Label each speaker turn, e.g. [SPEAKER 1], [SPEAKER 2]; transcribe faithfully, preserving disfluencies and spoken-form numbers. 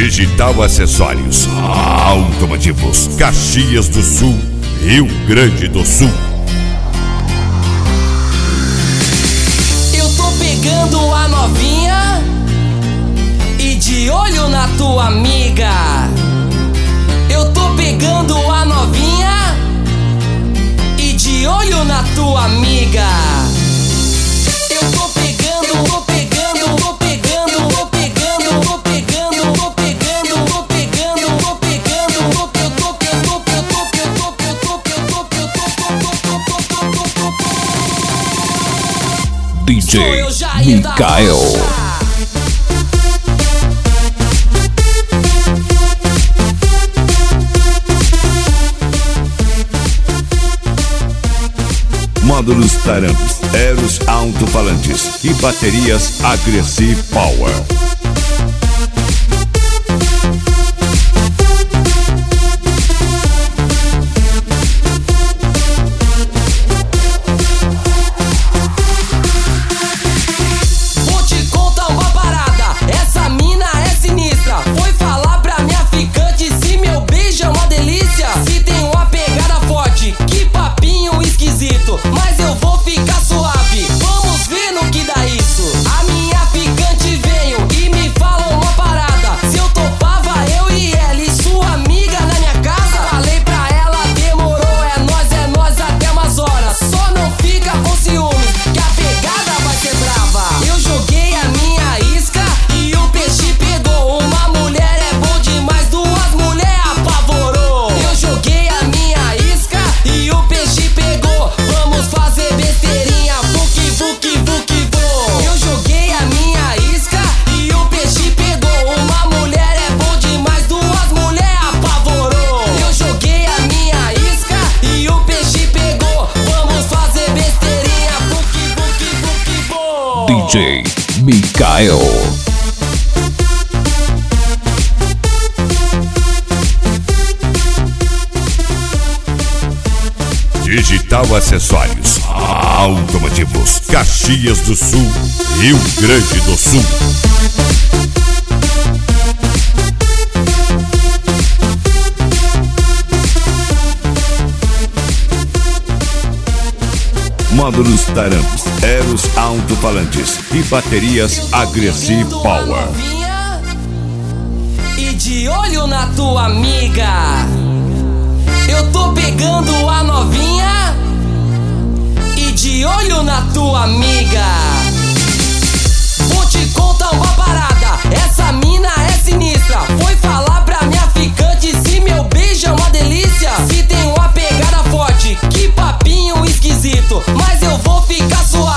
[SPEAKER 1] Digital Acessórios Automotivos, Caxias do Sul, Rio Grande do Sul.
[SPEAKER 2] Eu tô pegando a novinha e de olho na tua amiga. Eu tô pegando a novinha e de olho na tua amiga. Eu tô pegando, tô pegando, tô pegando, tô pegando, tô pegando, tô pegando, tô pegando, tô pegando, tô eu tô eu tô eu tô eu tô eu tô eu tô
[SPEAKER 3] D J Mikael.
[SPEAKER 1] Módulos Taramps, Eros alto-falantes e baterias Aggressive Power.
[SPEAKER 2] Vou te contar uma parada, essa mina é sinistra. Foi falar pra minha ficante se meu beijo é uma delícia. Se tem uma pegada forte, que papinho esquisito. Mas eu vou ficar suave, vamos ver no que dá isso. A minha ficante veio e me falou uma parada. Se eu topava eu e ela e sua amiga na minha casa. Falei pra ela, demorou, é nós, é nós até umas horas. Só não fica com ciúme, que a pegada vai ser brava. Eu joguei a minha isca e o peixe pegou. Uma mulher é bom demais, duas mulheres apavorou. Eu joguei a minha isca e o peixe pegou. Vamos fazer besteirinha, vuki, vuki, vuki, vou. Eu joguei a minha isca e o peixe pegou. Uma mulher é bom demais, duas mulheres apavorou. Eu joguei a minha isca e o peixe pegou. Vamos fazer besteirinha, vuki, vuki, vuki, vou.
[SPEAKER 3] D J Mikael.
[SPEAKER 1] Digital Acessórios Automotivos, Caxias do Sul, Rio Grande do Sul. Módulos Taramps, Eros alto-falantes e baterias Aggressive Power.
[SPEAKER 2] E de olho na tua amiga. Eu tô pegando a novinha e de olho na tua amiga. Vou te contar uma parada, essa mina é sinistra. Foi falar pra minha ficante se meu beijo é uma delícia. Se tem uma pegada forte, que papinho esquisito. Mas eu vou ficar suave.